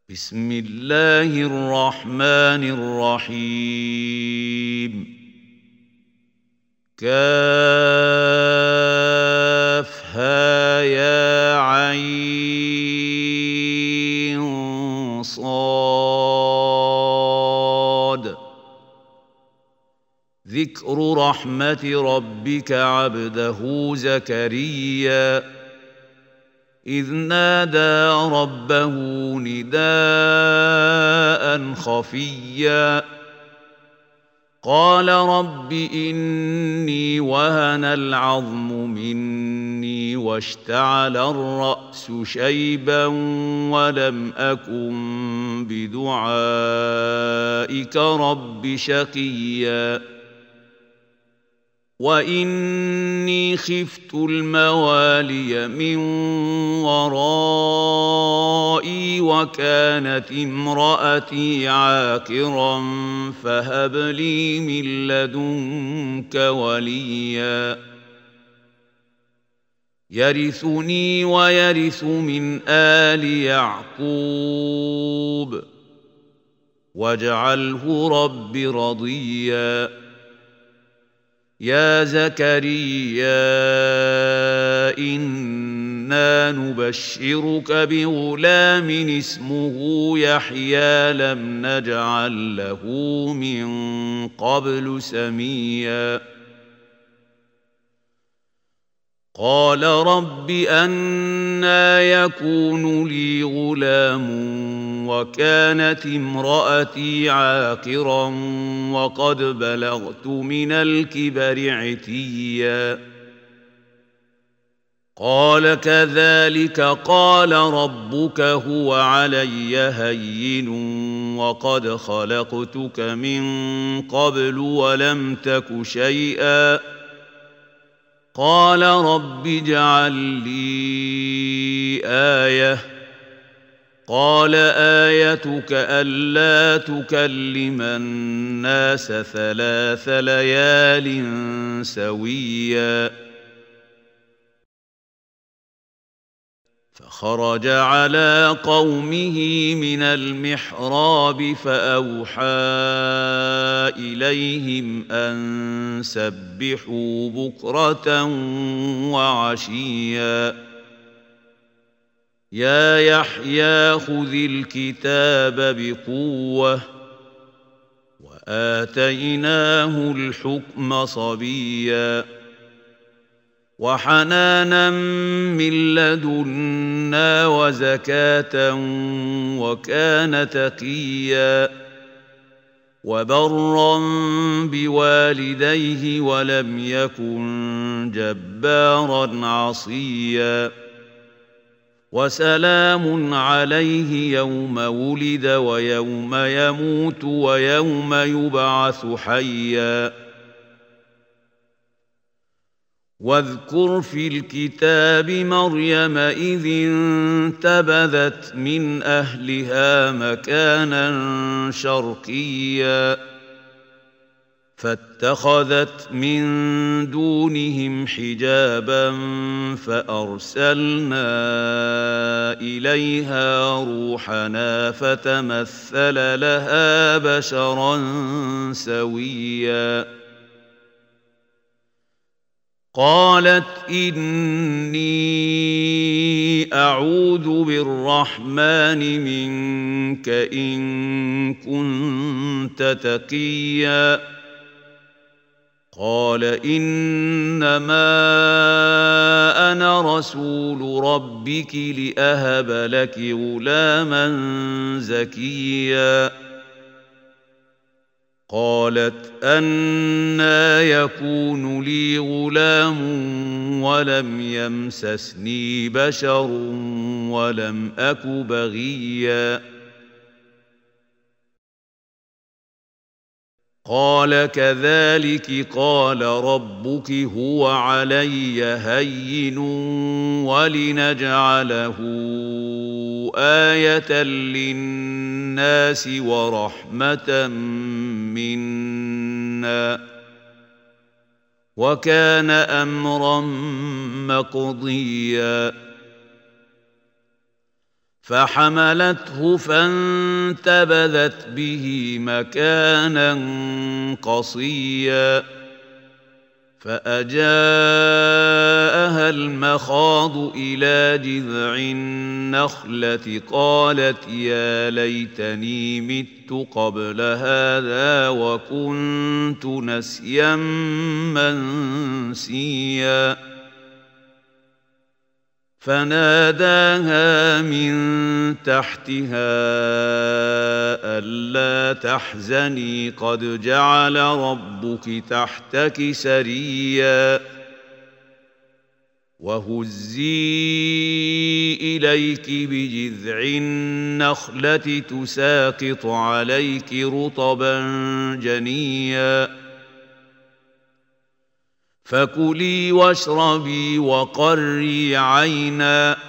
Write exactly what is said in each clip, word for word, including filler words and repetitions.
بسم الله الرحمن الرحيم كافها يا عين صاد ذكر رحمة ربك عبده زكريا إذ نادى ربه نداء خفيا قال رب إني وهن العظم مني واشتعل الرأس شيبا ولم أكن بدعائك رب شقيا وإني خفت الموالي من ورائي وكانت امرأتي عاقرا فهب لي من لدنك وليا يرثني ويرث من آل يعقوب واجعله رب رضيا يا زكريا إنا نبشرك بغلام اسمه يحيى لم نجعل له من قبل سميا قال رب أنى يكون لي غلام وكانت امرأتي عاقرا وقد بلغت من الكبر عتيا قال كذلك قال ربك هو علي هين وقد خلقتك من قبل ولم تك شيئا قال رب اجعل لي آية قال آيتك ألا تكلم الناس ثلاث ليال سويا فخرج على قومه من المحراب فأوحى إليهم أن سبحوا بكرة وعشيا يا يحيى خذ الكتاب بقوة وآتيناه الحكم صبيا وحنانا من لدنا وزكاة وكان تقيا وبرا بوالديه ولم يكن جبارا عصيا وسلام عليه يوم ولد ويوم يموت ويوم يبعث حيا واذكر في الكتاب مريم إذ انتبذت من أهلها مكانا شرقيا فاتخذت من دونهم حجابا فأرسلنا إليها روحنا فتمثل لها بشرا سويا قالت إني أعوذ بالرحمن منك إن كنت تقيا قال إنما أنا رسول ربك لأهب لك غلاما زكيا قالت أنى يكون لي غلام ولم يمسسني بشر ولم أك بغيا قال كذلك قال ربك هو علي هين ولنجعله آية للناس ورحمة منا وكان أمرا مقضيا فحملته فانتبذت به مكانا قصيا فأجاءها المخاض إلى جذع النخلة قالت يا ليتني مت قبل هذا وكنت نسيا منسيا فناداها من تحتها ألا تحزني قد جعل ربك تحتك سريا وهزي إليك بجذع النخلة تساقط عليك رطبا جنيا فكلي واشربي وقري عينا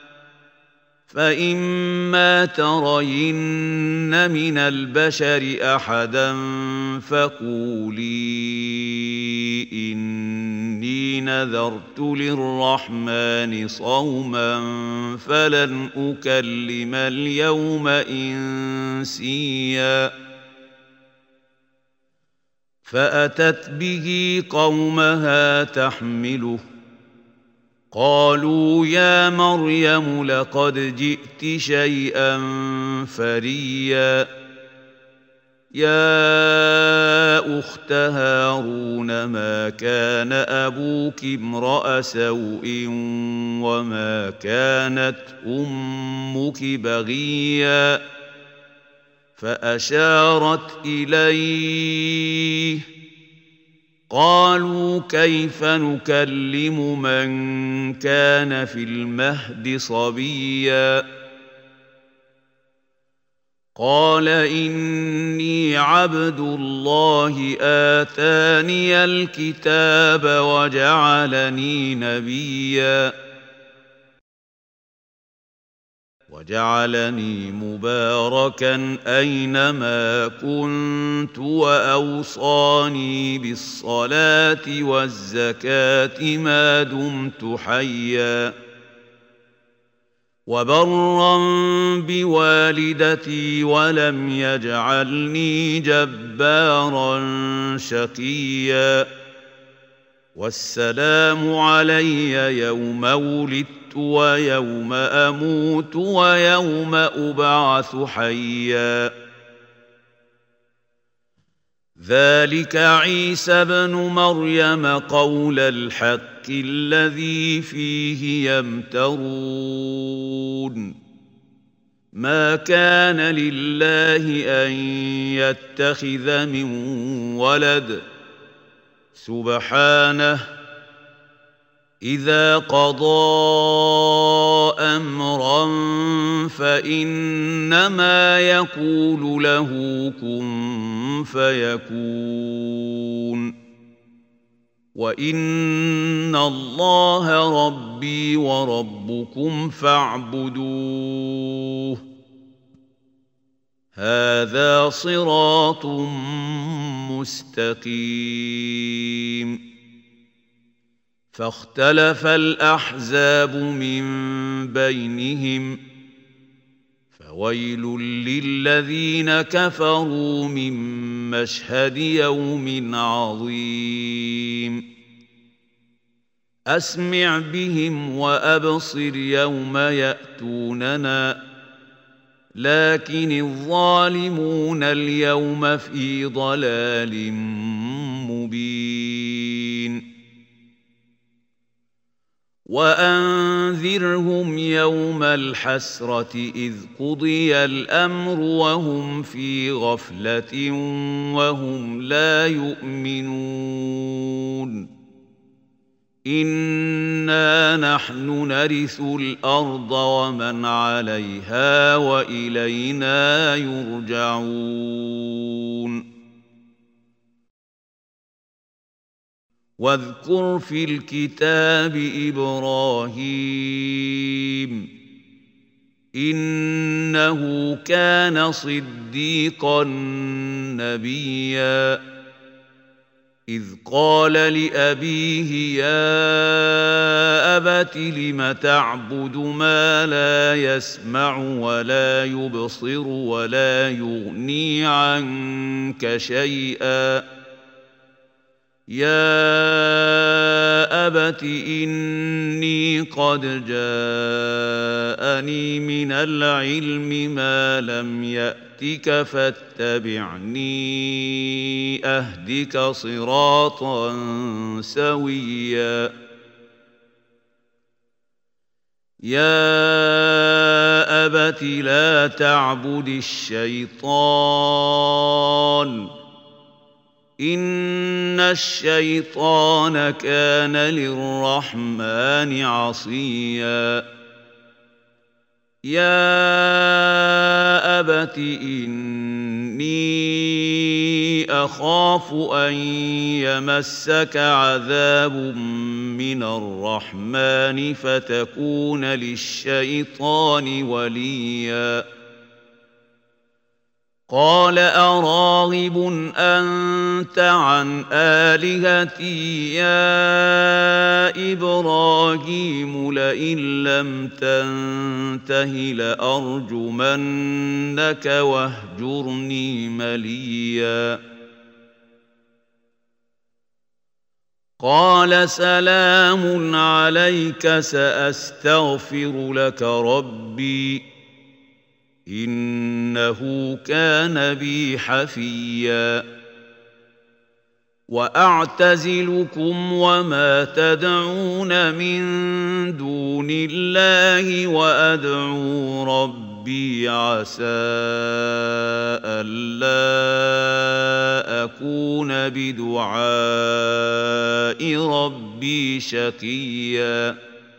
فإما ترين من البشر أحدا فقولي إني نذرت للرحمن صوما فلن أكلم اليوم إنسيا فأتت به قومها تحمله قالوا يا مريم لقد جئت شيئا فريا يا أخت هارون ما كان أبوك امرأ سوء وما كانت أمك بغيا فأشارت إليه قالوا كيف نكلم من كان في المهد صبيا قال إني عبد الله آتاني الكتاب وجعلني نبيا وجعلني مباركا أينما كنت وأوصاني بالصلاة والزكاة ما دمت حيا وبرا بوالدتي ولم يجعلني جبارا شقيا والسلام علي يوم ولدت ويوم أموت ويوم أبعث حيا ذلك عيسى بن مريم قول الحق الذي فيه يمترون ما كان لله أن يتخذ من ولد سبحانه إذا قضى أمرا فإنما يقول له كن فيكون وإن الله ربي وربكم فاعبدوه هذا صراط مستقيم فاختلف الأحزاب من بينهم فويل للذين كفروا من مشهد يوم عظيم أسمع بهم وأبصر يوم يأتوننا لكن الظالمون اليوم في ضلال مبين وأنذرهم يوم الحسرة إذ قضي الأمر وهم في غفلة وهم لا يؤمنون إنا نحن نرث الأرض ومن عليها وإلينا يرجعون واذكر في الكتاب إبراهيم إنه كان صديقا نبيا إذ قال لأبيه يا أبت لم تعبد ما لا يسمع ولا يبصر ولا يغني عنك شيئا يا أبت إني قد جاءني من العلم ما لم يأتك فاتبعني أهدك صراطا سويا يا أبت لا تعبد الشيطان إن الشيطان كان للرحمن عصيا يا أبت إني أخاف أن يمسك عذاب من الرحمن فتكون للشيطان وليا قال أراغب أنت عن آلهتي يا إبراهيم لئن لم تنته لأرجمنك واهجرني مليا قال سلام عليك سأستغفر لك ربي إنه كان بي حفيا وأعتزلكم وما تدعون من دون الله وأدعو ربي عسى ألا أكون بدعاء ربي شقيا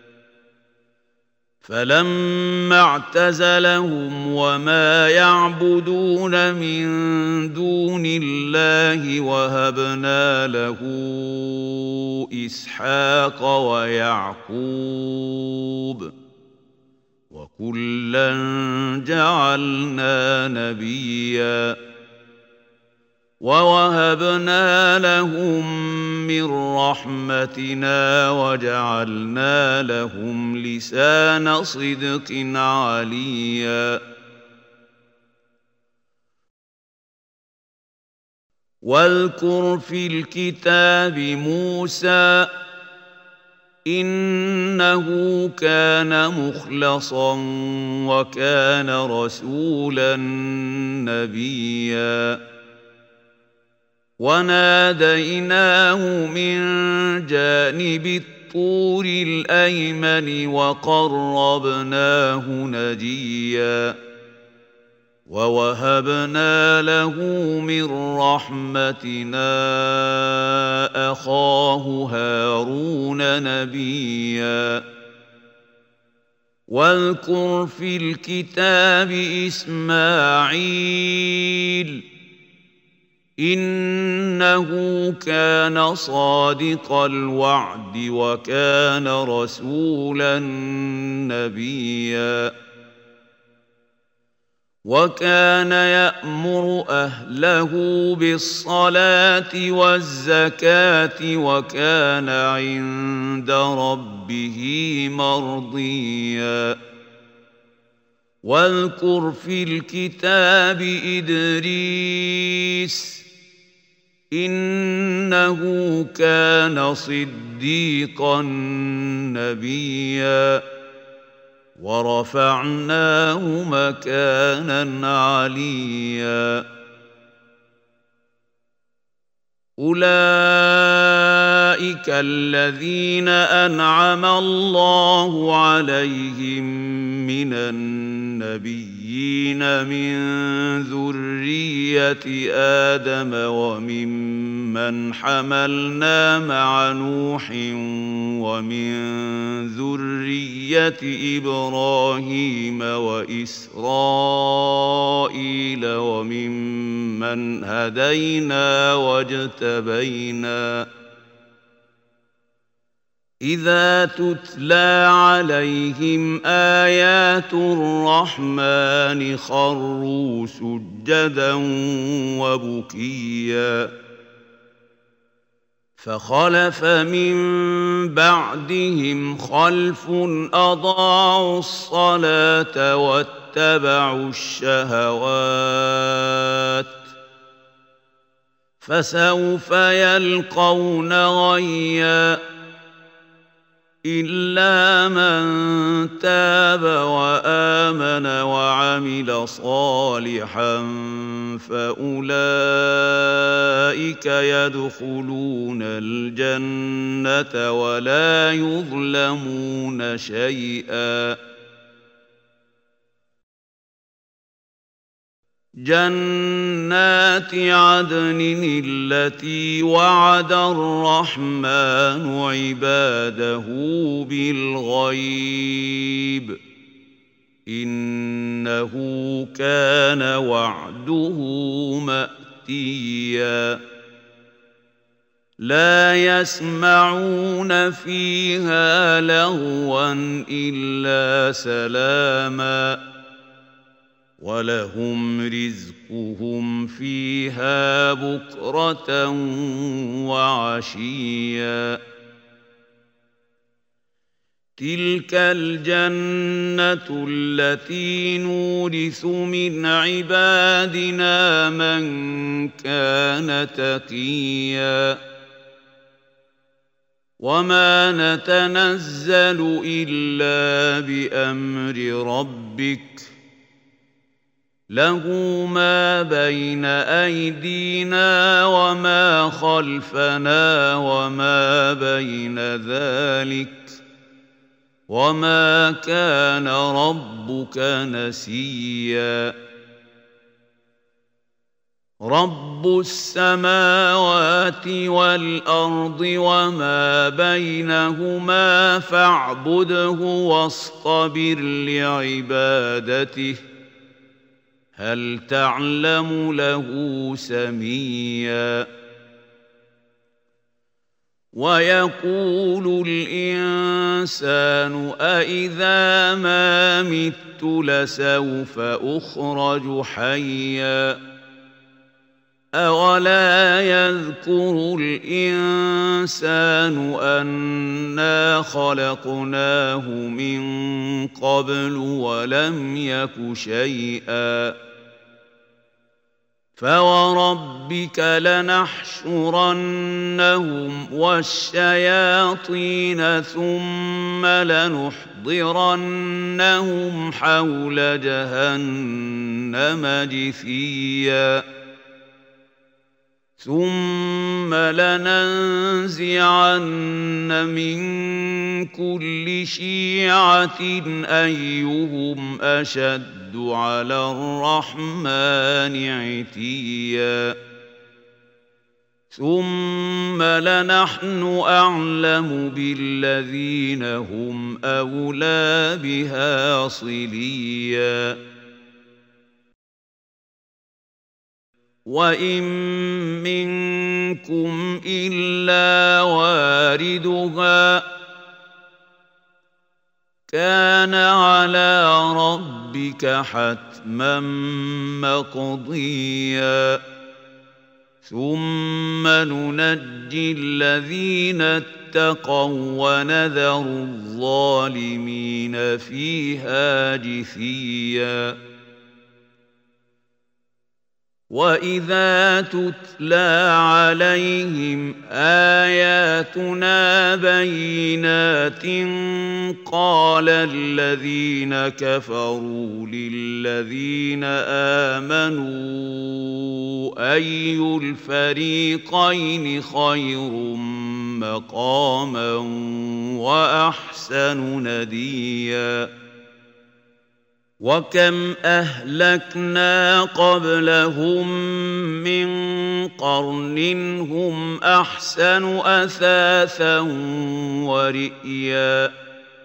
فلما اعتزلهم وما يعبدون من دون الله وهبنا له إسحاق ويعقوب وكلا جعلنا نبيا ووهبنا لهم من رحمتنا وجعلنا لهم لسان صدق عليا واذكر في الكتاب موسى إنه كان مخلصا وكان رسولا نبيا وناديناه من جانب الطور الأيمن وقربناه نجيا ووهبنا له من رحمتنا أخاه هارون نبيا واذكر في الكتاب إسماعيل إنه كان صادق الوعد وكان رسولا نبيا وكان يأمر أهله بالصلاة والزكاة وكان عند ربه مرضيا واذكر في الكتاب إدريس إنه كان صديقا نبيا ورفعناه مكانا عليا أولئك الذين أنعم الله عليهم من النبيين من ذرية آدم وممن حملنا مع نوح ومن ذرية إبراهيم وإسرائيل وممن هدينا واجتبينا إذا تتلى عليهم آيات الرحمن خروا سجدا وبكيا فخلف من بعدهم خلف أضاعوا الصلاة واتبعوا الشهوات فسوف يلقون غيا إلا من تاب وآمن وعمل صالحا فأولئك يدخلون الجنة ولا يظلمون شيئا جنات عدن التي وعد الرحمن عباده بالغيب إنه كان وعده مأتيا لا يسمعون فيها لغوا إلا سلاما ولهم رزقهم فيها بكرة وعشيا تلك الجنة التي نورث من عبادنا من كان تقيا وما نتنزل إلا بأمر ربك له ما بين أيدينا وما خلفنا وما بين ذلك وما كان ربك نسيا رب السماوات والأرض وما بينهما فاعبده واصطبر لعبادته هل تعلم له سميا ويقول الإنسان أإذا ما مت لسوف أخرج حيا أولا يذكر الإنسان أنا خلقناه من قبل ولم يك شيئا فوربك لنحشرنهم والشياطين ثم لنحضرنهم حول جهنم جثيا ثم لننزعن من كل شيعة أيهم أشد على الرحمن عتيا ثم لنحن أعلم بالذين هم أولى بها صليا وإن منكم إلا واردها كان على ربك حتما مقضيا ثم ننجي الذين اتقوا ونذر الظالمين فيها جثيا وإذا تتلى عليهم آياتنا بينات قال الذين كفروا للذين آمنوا أي الفريقين خير مقاما وأحسن نديا وكم أهلكنا قبلهم من قرن هم أحسن أثاثا ورئيا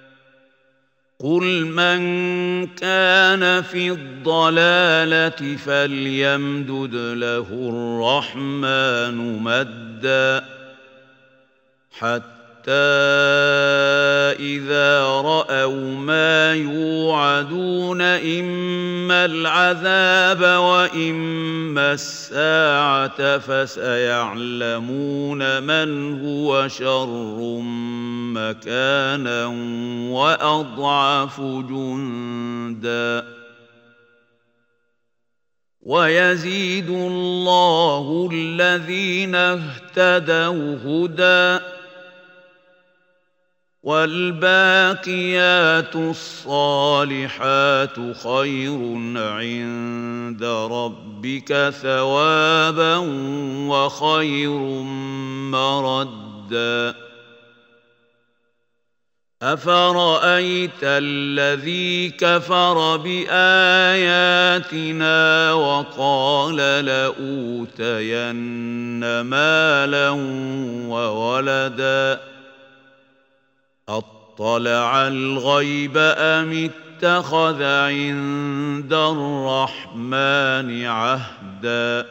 قل من كان في الضلالة فليمدد له الرحمن مدا حتى إذا رأوا ما يوعدون إما العذاب وإما الساعة فسيعلمون من هو شر مكانا وأضعف جندا ويزيد الله الذين اهتدوا هدى والباقيات الصالحات خير عند ربك ثوابا وخير مردا أفرأيت الذي كفر بآياتنا وقال لأوتين مالا وولدا أطلع الغيب أم اتخذ عند الرحمن عهدا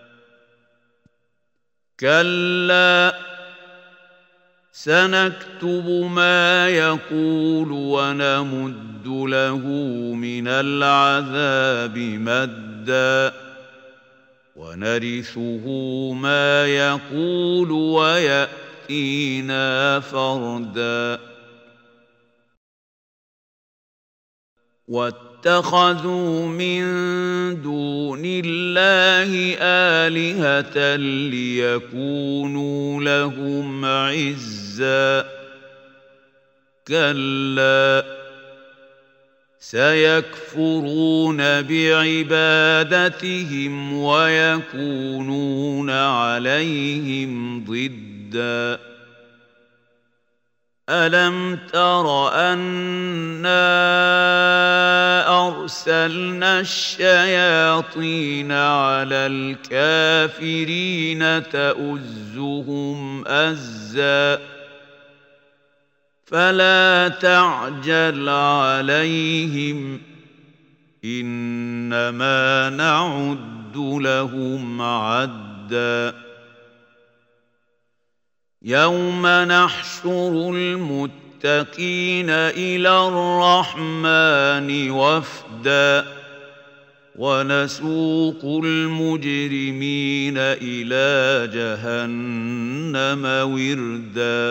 كلا سنكتب ما يقول ونمد له من العذاب مدا ونرثه ما يقول ويأتينا فردا واتخذوا من دون الله آلهة ليكونوا لهم عزا كلا سيكفرون بعبادتهم ويكونون عليهم ضدا ألم تر أنا أرسلنا الشياطين على الكافرين تؤزهم أزا فلا تعجل عليهم إنما نعد لهم عدا يوم نحشر المتقين إلى الرحمن وفدا ونسوق المجرمين إلى جهنم وردا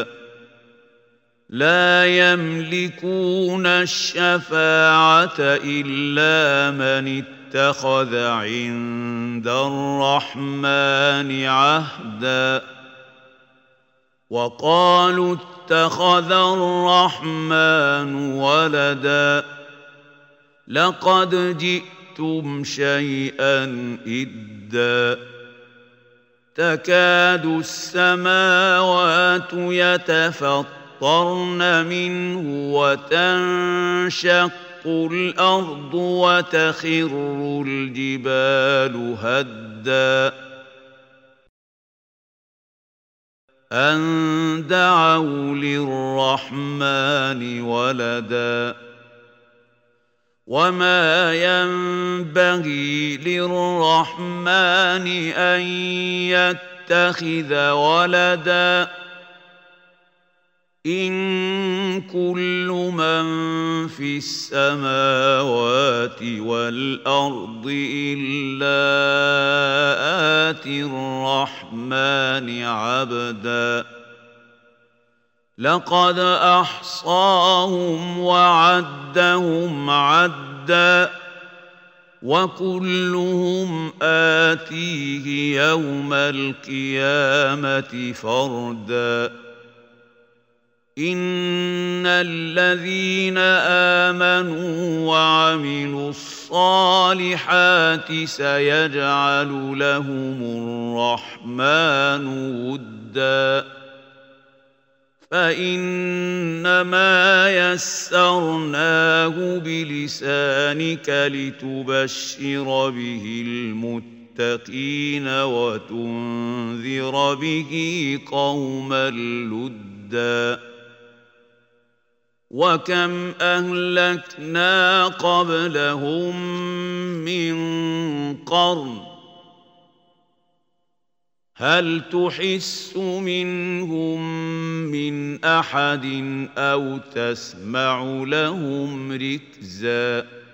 لا يملكون الشفاعة إلا من اتخذ عند الرحمن عهدا وقالوا اتخذ الرحمن ولدا لقد جئتم شيئا إدا تكاد السماوات يتفطرن منه وتنشق الأرض وتخر الجبال هدا أن دعوا للرحمن ولدا وما ينبغي للرحمن أن يتخذ ولدا إن كل من في السماوات والأرض إلا آتي الرحمن عبدا لقد أحصاهم وعدهم عدا وكلهم آتيه يوم القيامة فردا إن الذين آمنوا وعملوا الصالحات سيجعل لهم الرحمن ودا فإنما يسرناه بلسانك لتبشر به المتقين وتنذر به قوما لدا وكم أهلكنا قبلهم من قرن هل تحس منهم من أحد أو تسمع لهم ركزا